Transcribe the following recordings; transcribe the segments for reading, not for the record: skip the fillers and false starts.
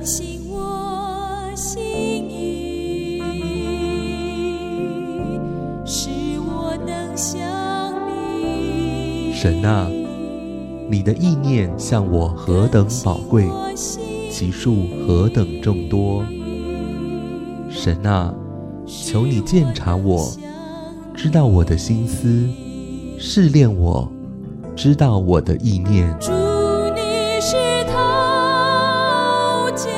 醒我心意，使我能想你。 神啊，你的意念向我何等宝贵，其数何等众多。神啊，求你鉴察我，知道我的心思，试炼我，知道我的意念。 主，你是陶匠，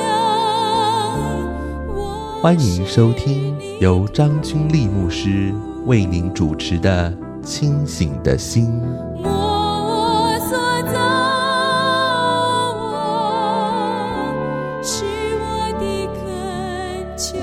欢迎收听由张君丽牧师为您主持的《清醒的心》。 我所造，是我的恳求。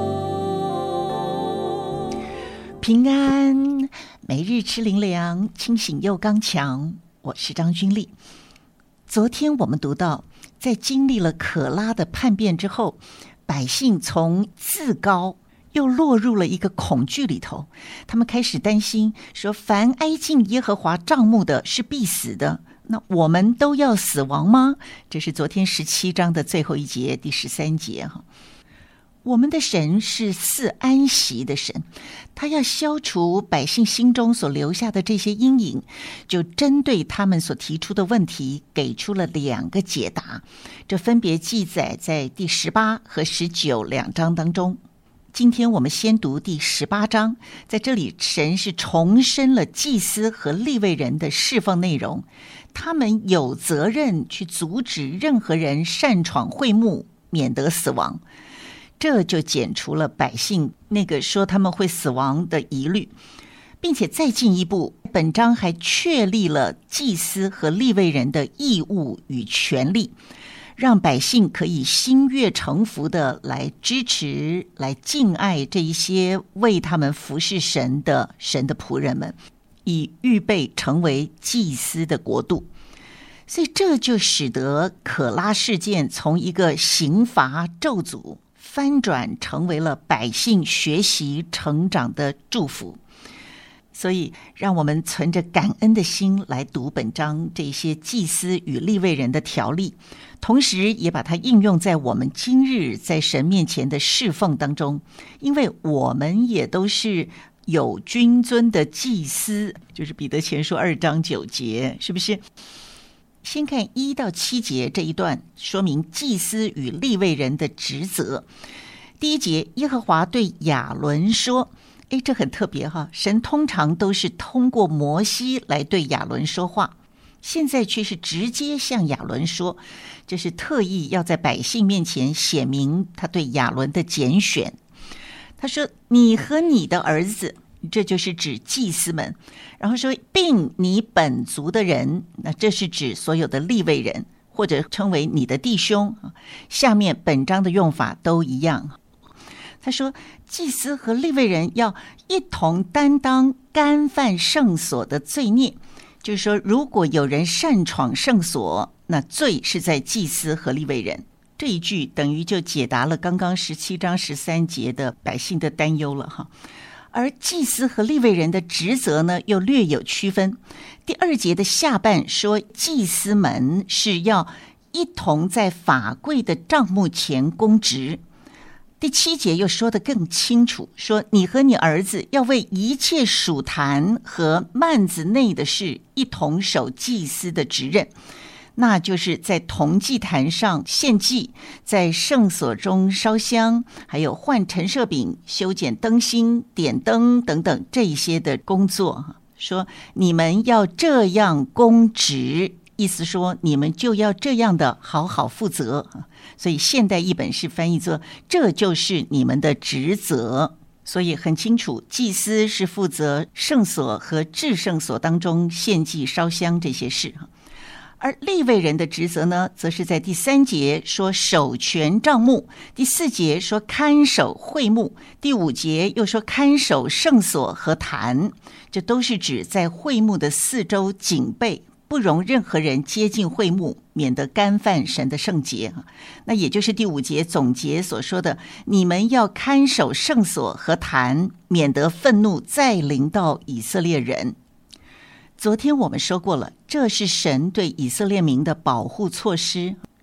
平安，每日吃灵粮，清醒又刚强。我是张君丽。昨天我们读到，在经历了可拉的叛变之后，百姓从自高又落入了一个恐惧里头。他们开始担心说，凡挨近耶和华帐幕的是必死的，那我们都要死亡吗？这是昨天17章的最后一节，第13节哈。我们的神是赐安息的神，他要消除百姓心中所留下的这些阴影，就针对他们所提出的问题给出了2个解答，这分别记载在第18和19两章当中。今天我们先读第18章，在这里神是重申了祭司和利未人的侍奉内容，他们有责任去阻止任何人擅闯会幕，免得死亡。这就减除了百姓那个说他们会死亡的疑虑，并且再进一步，本章还确立了祭司和利未人的义务与权利，让百姓可以心悦诚服的来支持、来敬爱这一些为他们服侍神的仆人们，以预备成为祭司的国度。所以这就使得可拉事件从一个刑罚咒诅翻转成为了百姓学习成长的祝福。所以让我们存着感恩的心来读本章这些祭司与利未人的条例，同时也把它应用在我们今日在神面前的侍奉当中，因为我们也都是有君尊的祭司，就是彼得前书2章9节，是不是？先看1到7节这一段，说明祭司与利未人的职责。第1节，耶和华对亚伦说，这很特别哈，神通常都是通过摩西来对亚伦说话，现在却是直接向亚伦说，这是特意要在百姓面前显明他对亚伦的拣选。他说，你和你的儿子，这就是指祭司们，然后说并你本族的人，那这是指所有的利未人，或者称为你的弟兄。下面本章的用法都一样。他说祭司和利未人要一同担当干犯圣所的罪孽，就是说如果有人擅闯圣所，那罪是在祭司和利未人。这一句等于就解答了刚刚17章13节的百姓的担忧了哈。而祭司和利未人的职责呢，又略有区分。第2节的下半说，祭司们是要一同在法柜的帐幕前供职。第7节又说得更清楚，说你和你儿子要为一切属坛和幔子内的事一同守祭司的职任，那就是在铜祭坛上献祭，在圣所中烧香，还有换陈设饼、修剪灯芯、点灯等等这一些的工作。说你们要这样公职，意思说你们就要这样的好好负责。所以现代译本是翻译作这就是你们的职责。所以很清楚，祭司是负责圣所和至圣所当中献祭烧香这些事。而利未人的职责呢，则是在第3节说守全帐幕，第4节说看守会幕，第5节又说看守圣所和坛，这都是指在会幕的4周警备，不容任何人接近会幕，免得干犯神的圣洁。那也就是第5节总结所说的，你们要看守圣所和坛，免得愤怒再临到以色列人。昨天我们说过了，这是神对以色列民的保护措施，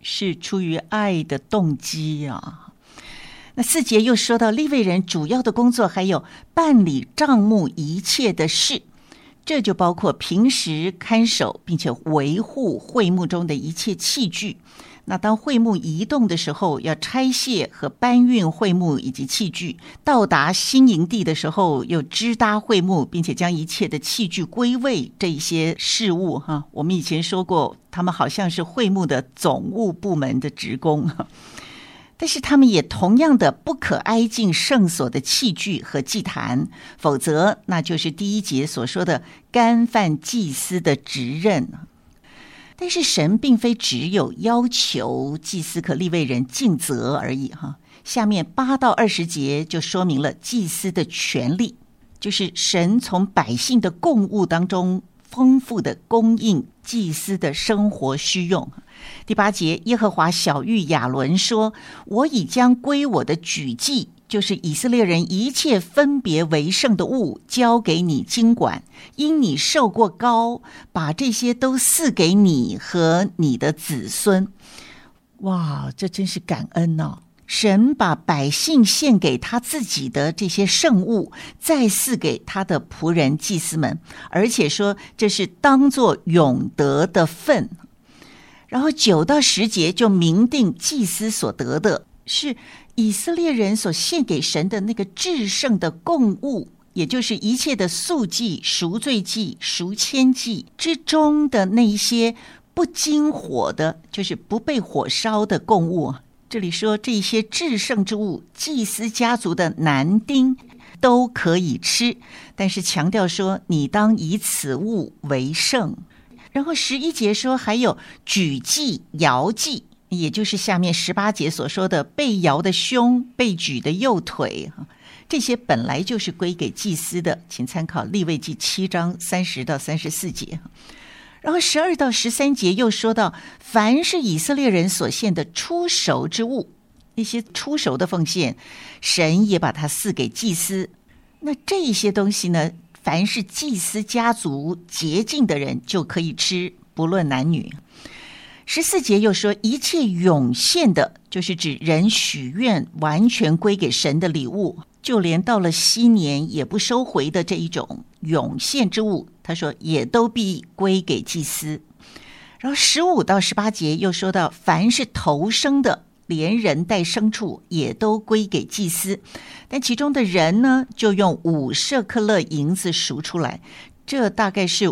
是出于爱的动机啊。那4节又说到利未人主要的工作还有办理帐幕一切的事，这就包括平时看守并且维护会幕中的一切器具。那当会幕移动的时候，要拆卸和搬运会幕以及器具，到达新营地的时候又支搭会幕，并且将一切的器具归位，这一些事务我们以前说过，他们好像是会幕的总务部门的职工，但是他们也同样的不可挨近圣所的器具和祭坛，否则那就是第1节所说的干犯祭司的职任。但是神并非只有要求祭司和利未人尽责而已下面8到20节就说明了祭司的权利，就是神从百姓的供物当中丰富的供应祭司的生活需用。第8节，耶和华晓谕亚伦说，我已将归我的举祭，就是以色列人一切分别为圣的物交给你经管，因你受过膏，把这些都赐给你和你的子孙。哇，这真是感恩哦！神把百姓献给他自己的这些圣物再赐给他的仆人祭司们，而且说这是当作永得的份。然后9到10节就明定祭司所得的是以色列人所献给神的那个至圣的供物，也就是一切的素祭、赎罪祭、赎愆祭之中的那一些不经火的，就是不被火烧的供物。这里说这些至圣之物，祭司家族的男丁都可以吃，但是强调说你当以此物为圣。然后11节说还有举祭、摇祭，也就是下面18节所说的被摇的胸、被举的右腿，这些本来就是归给祭司的，请参考利未记7章30到34节。然后12到13节又说到凡是以色列人所献的出熟之物，一些出熟的奉献，神也把它赐给祭司。那这些东西呢，凡是祭司家族洁净的人就可以吃，不论男女。14节又说一切涌现的，就是指人许愿完全归给神的礼物，就连到了禧年也不收回的这一种涌现之物，他说也都必归给祭司。然后15到18节又说到凡是头生的，连人带牲畜也都归给祭司，但其中的人呢，就用5舍克勒银子赎出来，这大概是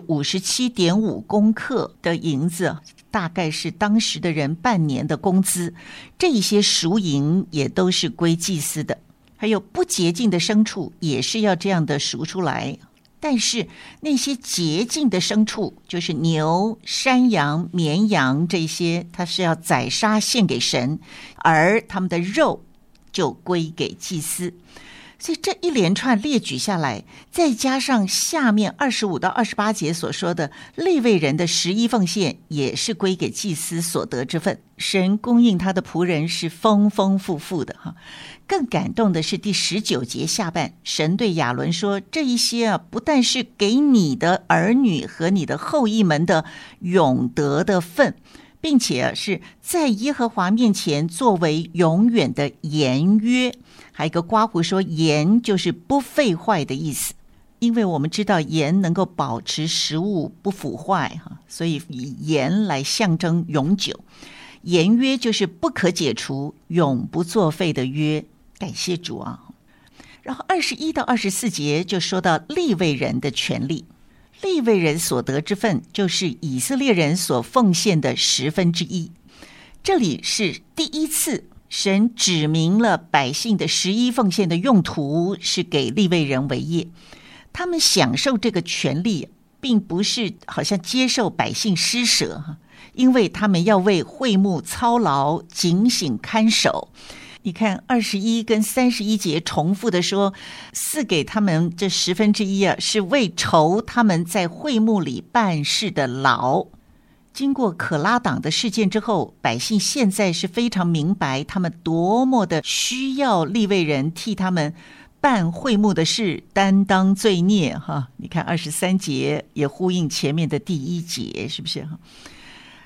57.5公克的银子，大概是当时的人半年的工资，这些赎银也都是归祭司的。还有不洁净的牲畜也是要这样的赎出来，但是那些洁净的牲畜，就是牛、山羊、绵羊这些，它是要宰杀献给神，而他们的肉就归给祭司。所以这一连串列举下来，再加上下面25到28节所说的利未人的11奉献也是归给祭司所得之分，神供应他的仆人是丰丰富富的更感动的是第19节下半，神对亚伦说，这一些不但是给你的儿女和你的后裔们的永得的份，并且是在耶和华面前作为永远的言约。还有一个括弧说盐就是不废坏的意思，因为我们知道盐能够保持食物不腐坏所以以盐来象征永久。言约就是不可解除、永不作废的约，感谢主啊。然后21到24节就说到利未人的权利，利未人所得之份就是以色列人所奉献的1/10。这里是第一次神指明了百姓的11奉献的用途是给利未人为业，他们享受这个权利，并不是好像接受百姓施舍，因为他们要为会幕操劳，警醒看守。你看21跟31节重复的说，赐给他们这1/10是为酬他们在会幕里办事的劳。经过可拉党的事件之后，百姓现在是非常明白他们多么的需要利未人替他们办会幕的事，担当罪孽你看23节也呼应前面的第1节，是不是？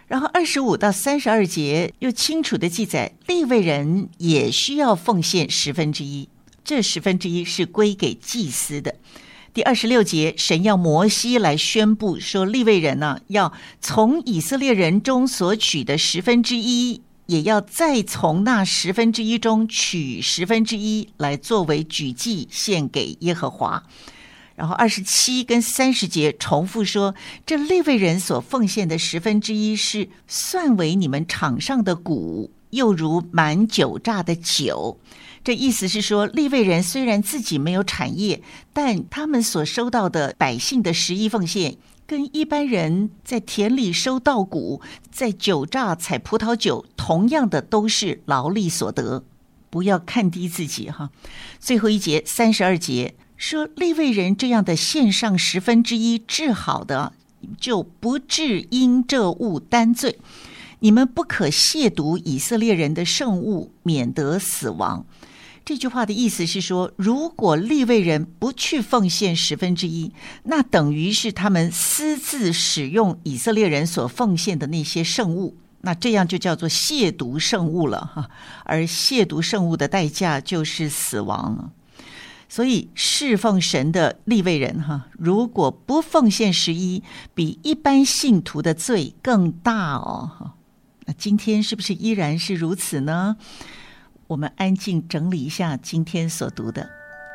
然后25到32节又清楚的记载，利未人也需要奉献1/10，这1/10是归给祭司的。第26节，神要摩西来宣布说，利未人呢，要从以色列人中所取的1/10，也要再从那1/10中取1/10来作为举祭献给耶和华。然后27跟30节重复说，这利未人所奉献的1/10是算为你们场上的谷，又如满酒榨的酒。这意思是说，利未人虽然自己没有产业，但他们所收到的百姓的11奉献，跟一般人在田里收稻谷，在酒榨采葡萄酒，同样的都是劳力所得。不要看低自己哈。最后一节32节说，利未人这样的献上1/10治好的，就不致因这物担罪。你们不可亵渎以色列人的圣物，免得死亡。这句话的意思是说，如果利未人不去奉献1/10，那等于是他们私自使用以色列人所奉献的那些圣物，那这样就叫做亵渎圣物了哈。而亵渎圣物的代价就是死亡了。所以侍奉神的利未人哈，如果不奉献11，比一般信徒的罪更大哦。那今天是不是依然是如此呢？我们安静整理一下今天所读的。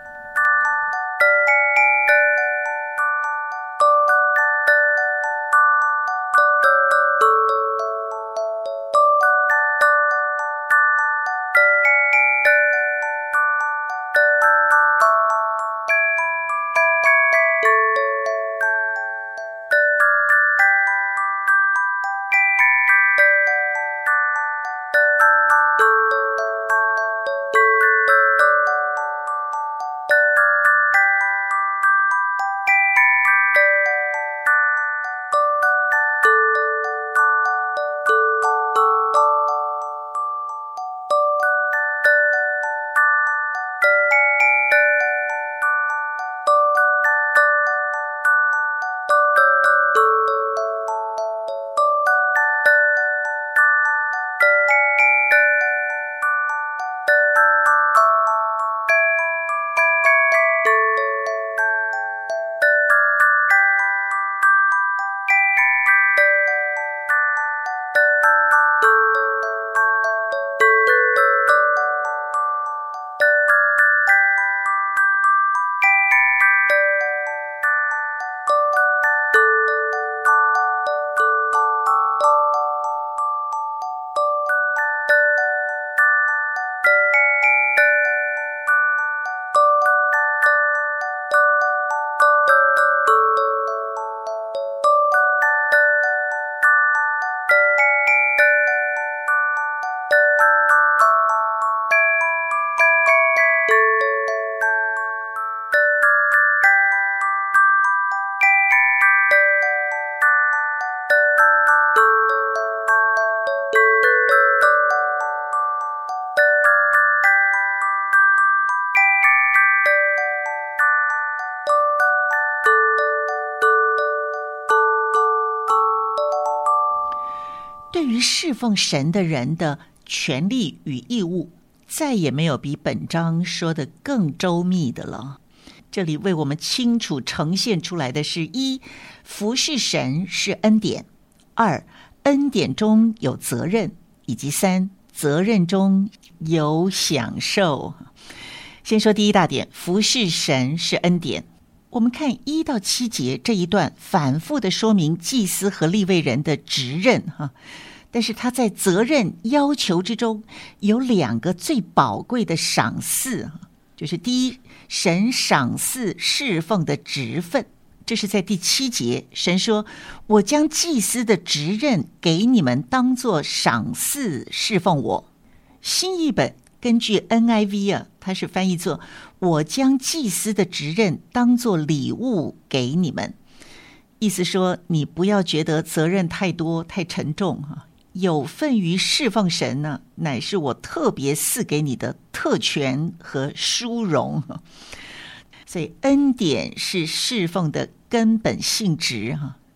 对于侍奉神的人的权利与义务，再也没有比本章说的更周密的了。这里为我们清楚呈现出来的是：一，服侍神是恩典；二，恩典中有责任；以及三，责任中有享受。先说第一大点，服侍神是恩典。我们看1到7节这一段，反复的说明祭司和利未人的职任哈。但是他在责任要求之中有2个最宝贵的赏赐，就是第一，神赏赐侍奉的职分，这是在第7节，神说：“我将祭司的职任给你们，当作赏赐侍奉我。”新译本根据 NIV 它是翻译作：“我将祭司的职任当作礼物给你们。”意思说，你不要觉得责任太多太沉重哈。有份于侍奉神呢，乃是我特别赐给你的特权和殊荣。所以恩典是侍奉的根本性质哈。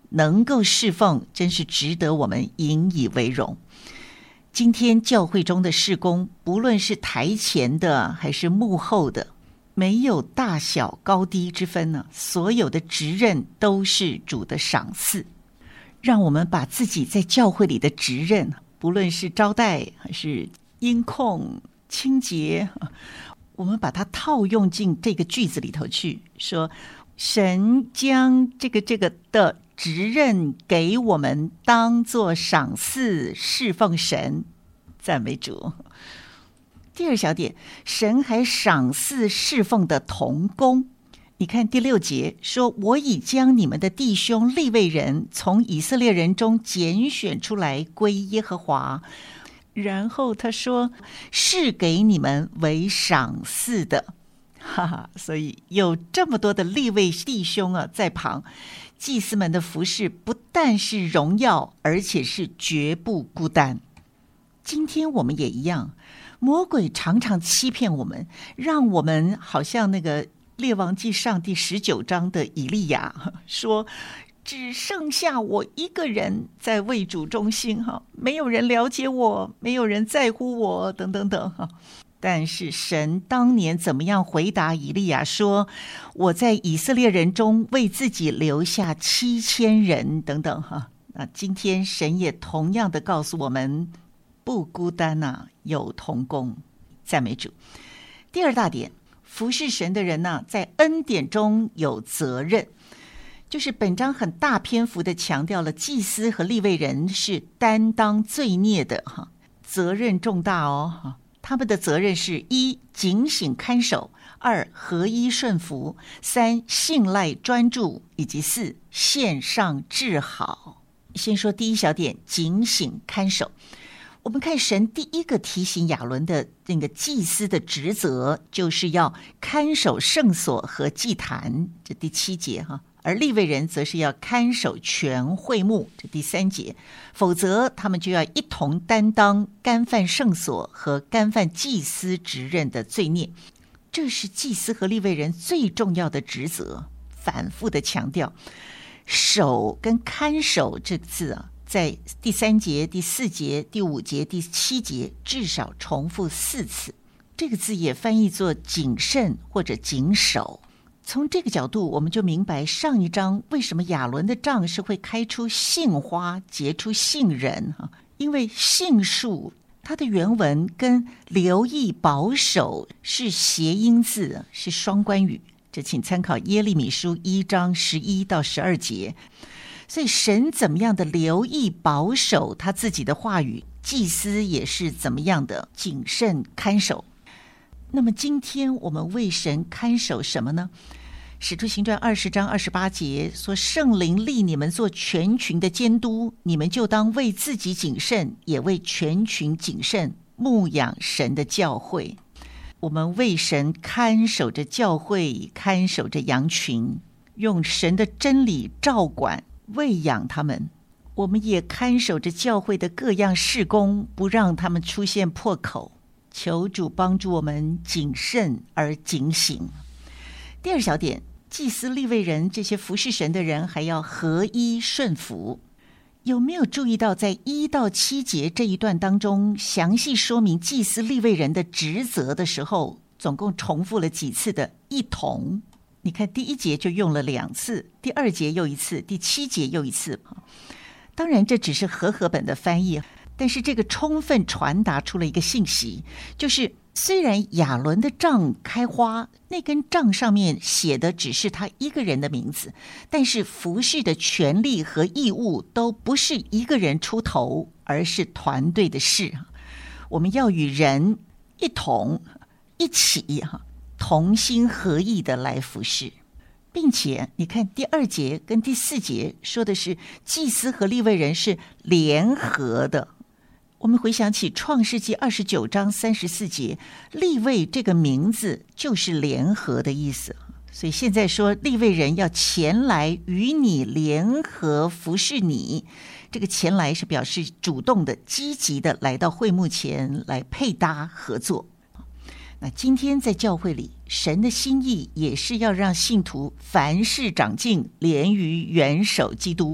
能够侍奉，真是值得我们引以为荣。今天教会中的事工，不论是台前的还是幕后的，没有大小高低之分呢，所有的职任都是主的赏赐。让我们把自己在教会里的职任，不论是招待还是音控、清洁，我们把它套用进这个句子里头去，说神将这个的职任给我们当作赏赐侍奉神，赞美主。第二小点，神还赏赐侍奉的同工。你看第6节说，我已将你们的弟兄利未人从以色列人中拣选出来归耶和华，然后他说是给你们为赏赐的。所以有这么多的利未弟兄在旁，祭司们的服事不但是荣耀，而且是绝不孤单。今天我们也一样，魔鬼常常欺骗我们，让我们好像那个列王纪上第19章的以利亚说，只剩下我一个人在为主忠心，没有人了解我，没有人在乎我，等等等。但是神当年怎么样回答以利亚说，我在以色列人中为自己留下7000人等等。那今天神也同样的告诉我们，不孤单有同工，赞美主。第二大点，服侍神的人在恩典中有责任。就是本章很大篇幅的强调了祭司和利未人是担当罪孽的，责任重大哦。他们的责任是：1. 警醒看守；2. 合一顺服； 3. 信赖专注；以及4. 献上治好。先说第一小点，警醒看守。我们看神第一个提醒亚伦的那个祭司的职责，就是要看守圣所和祭坛，这第7节而利未人则是要看守全会幕，这第3节，否则他们就要一同担当干犯圣所和干犯祭司职任的罪孽。这是祭司和利未人最重要的职责，反复的强调。守跟看守这个字在第3节、第4节、第5节、第7节至少重复4次。这个字也翻译作谨慎或者谨守。从这个角度，我们就明白上一章为什么亚伦的杖是会开出杏花，结出杏仁。因为杏树它的原文跟留意保守是谐音字，是双关语，这请参考耶利米书1章11到12节。所以神怎么样的留意保守他自己的话语，祭司也是怎么样的谨慎看守。那么今天我们为神看守什么呢？使徒行传20章28节说，圣灵立你们做全群的监督，你们就当为自己谨慎，也为全群谨慎，牧养神的教会。我们为神看守着教会，看守着羊群，用神的真理照管喂养他们。我们也看守着教会的各样事工，不让他们出现破口。求主帮助我们谨慎而警醒。第二小点，祭司利未人这些服侍神的人还要合一顺服。有没有注意到在1到7节这一段当中，详细说明祭司利未人的职责的时候，总共重复了几次的一同？你看第1节就用了2次，第2节又1次，第7节又1次。当然这只是和本的翻译，但是这个充分传达出了一个信息，就是虽然亚伦的杖开花，那根杖上面写的只是他一个人的名字，但是服侍的权利和义务都不是一个人出头，而是团队的事。我们要与人一同一起同心合意的来服侍，并且你看第2节跟第4节说的是祭司和利未人是联合的。我们回想起创世纪29章34节，利未这个名字就是联合的意思，所以现在说利未人要前来与你联合服侍你，这个前来是表示主动的积极的来到会幕前来配搭合作。那今天在教会里，神的心意也是要让信徒凡事长进，连于元首基督，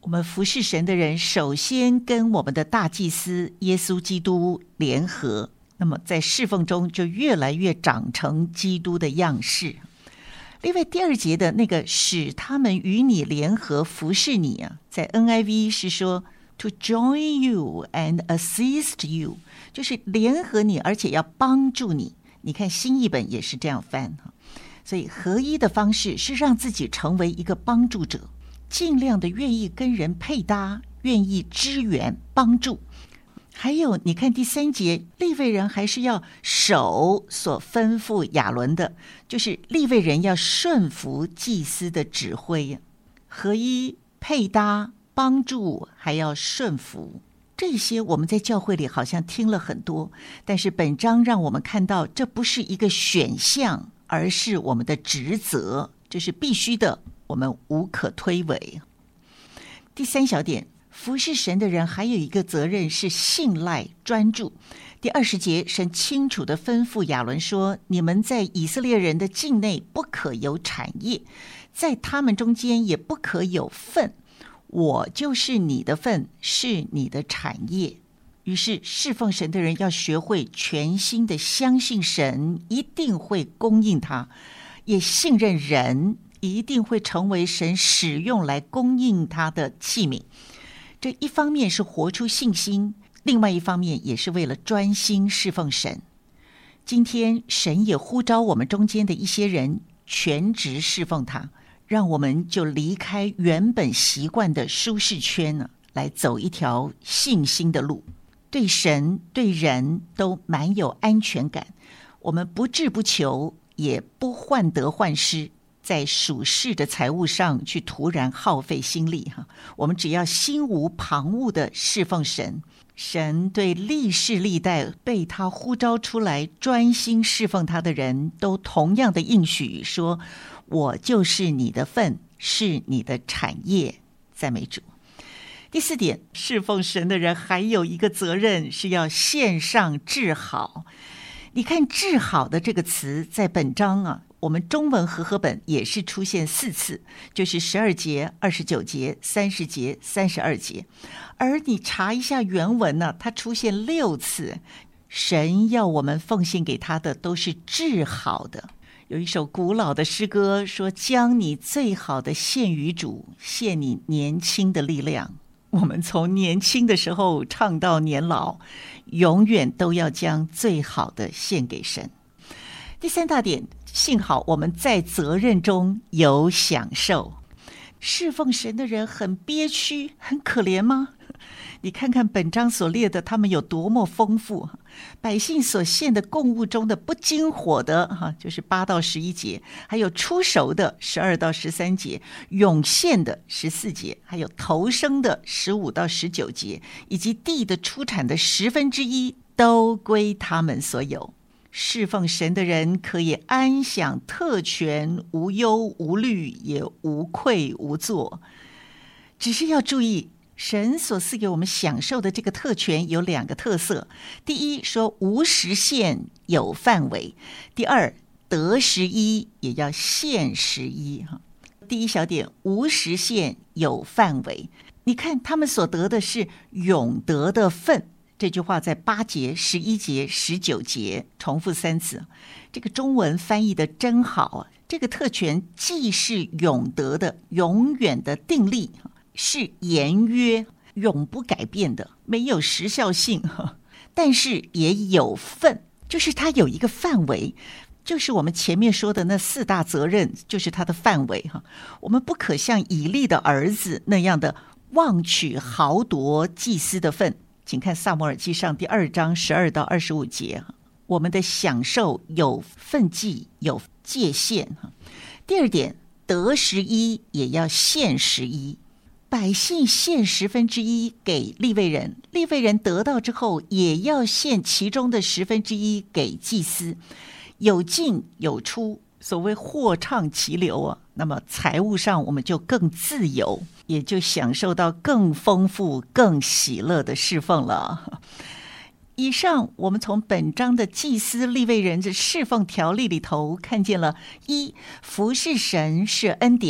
我们服侍神的人，首先跟我们的大祭司耶稣基督联合，那么在侍奉中就越来越长成基督的样式。另外第2节的那个使他们与你联合服侍你啊，在 NIV 是说 to join you and assist you， 就是联合你而且要帮助你。你看新译本也是这样翻，所以合一的方式是让自己成为一个帮助者，尽量的愿意跟人配搭，愿意支援帮助。还有你看第3节，利未人还是要守所吩咐亚伦的，就是利未人要顺服祭司的指挥，合一、配搭、帮助，还要顺服。这些我们在教会里好像听了很多，但是本章让我们看到这不是一个选项，而是我们的职责，这是必须的，我们无可推诿。第3小点，服侍神的人还有一个责任是信赖专注。第20节，神清楚地吩咐亚伦说，你们在以色列人的境内不可有产业，在他们中间也不可有份，我就是你的份，是你的产业。于是侍奉神的人要学会全心的相信神一定会供应他，也信任人一定会成为神使用来供应他的器皿。这一方面是活出信心，另外一方面也是为了专心侍奉神。今天神也呼召我们中间的一些人全职侍奉他，让我们就离开原本习惯的舒适圈呢，来走一条信心的路，对神对人都蛮有安全感。我们不志不求，也不患得患失，在属世的财务上去突然耗费心力，我们只要心无旁骛的侍奉神。神对历世历代被他呼召出来专心侍奉他的人都同样的应许说，我就是你的份，是你的产业。赞美主。第4点，侍奉神的人还有一个责任是要献上治好。你看治好的这个词在本章啊，我们中文和合本也是出现4次，就是12节、29节、30节、32节。而你查一下原文呢，它出现6次。神要我们奉献给他的都是治好的。有一首古老的诗歌说，将你最好的献于主，献你年轻的力量。我们从年轻的时候唱到年老，永远都要将最好的献给神。第3大点，幸好我们在责任中有享受。侍奉神的人很憋屈，很可怜吗？你看看本章所列的，他们有多么丰富。百姓所献的供物中的不经火的，就是8到11节，还有出熟的12到13节，涌现的14节，还有头生的15到19节，以及地的出产的1/10，都归他们所有。侍奉神的人可以安享特权，无忧无虑，也无愧无作。只是要注意，神所赐给我们享受的这个特权有2个特色。第一，说无时限有范围；第二，得11也要献11。第1小点，无时限有范围。你看他们所得的是永得的份，这句话在8节、11节、19节重复3次。这个中文翻译的真好啊！这个特权既是永得的、永远的定力，是言约，永不改变的，没有时效性，但是也有份，就是它有一个范围，就是我们前面说的那4大责任，就是它的范围。我们不可像以利的儿子那样的妄取豪夺祭司的份。请看撒母耳记上第2章12到25节，我们的享受有分际，有界限。第2点，得11也要献11。百姓献1/10给利未人，利未人得到之后也要献其中的1/10给祭司，有进有出，所谓货畅其流啊。那么财务上我们就更自由，也就享受到更丰富、更喜乐的侍奉了。以上我们从本章的祭司利未人的侍奉条例里头看见了：1. 服侍神是恩典，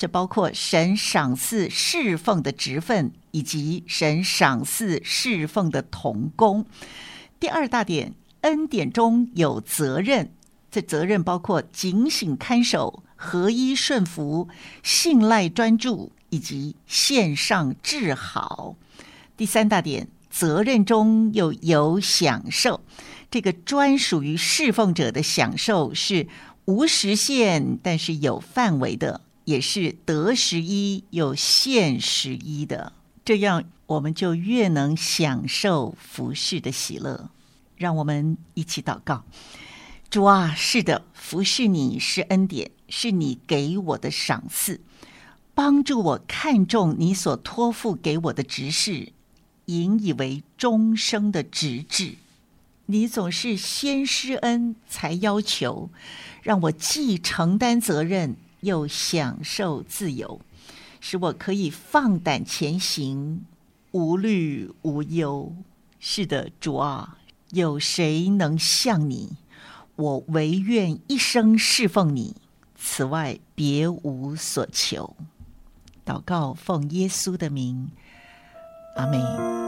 这包括神赏赐侍奉的职分，以及神赏赐侍奉的同工。第二大点，恩典中有责任，这责任包括警醒看守、合一顺服、信赖专注以及献上治好。第三大点，责任中又有享受，这个专属于侍奉者的享受是无时限但是有范围的，也是得时一又限时一的，这样我们就越能享受服侍的喜乐。让我们一起祷告。主啊，是的，服侍你是恩典，是你给我的赏赐，帮助我看重你所托付给我的职事，引以为终生的职志。你总是先施恩才要求，让我既承担责任又享受自由，使我可以放胆前行，无虑无忧。是的，主啊，有谁能像你？我唯愿一生侍奉你，此外别无所求。祷告奉耶稣的名，阿们。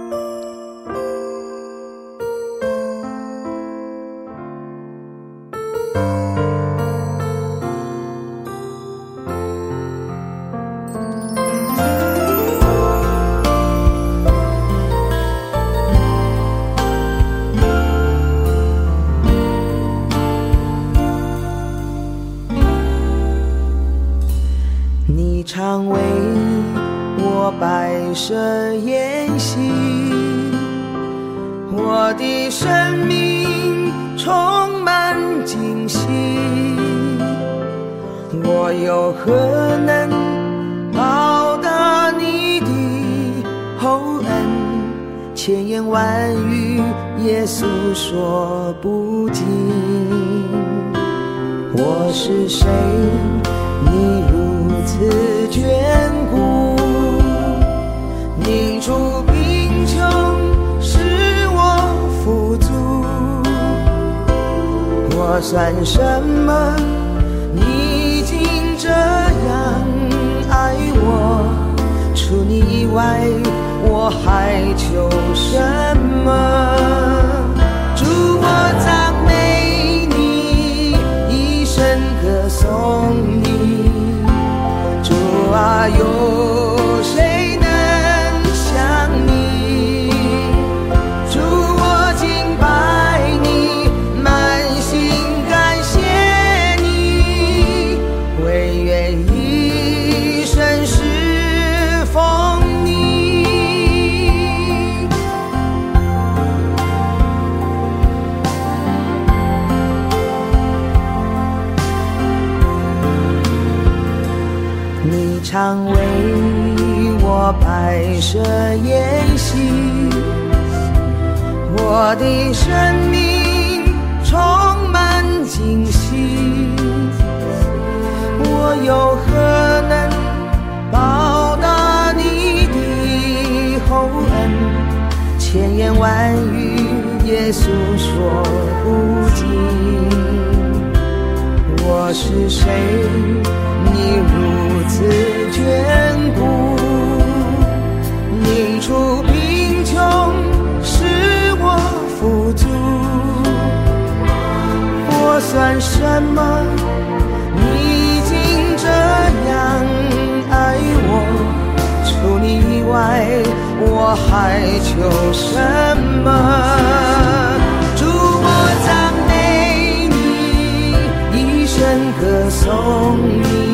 常为我摆设筵席，我的生命充满惊喜，我又何能报答你的厚恩？千言万语也诉说不尽。我是谁？你如此眷顾，凝住贫穷，使我富足。我算什么？你竟这样爱我，除你以外，我还求什么？主，我赞美你，一生歌颂你。主啊，有谁能像你？主，我敬拜你，满心感谢你，唯愿一生侍奉你。你常为我摆设筵席，我的生命充满惊喜，我又何能报答你的厚恩？千言万语也诉说不尽。我是谁？你如此眷顾，凝除贫穷，使我富足。我算什么？你竟这样爱我，除你以外，我还求什么？主，我赞美你，一生歌颂你。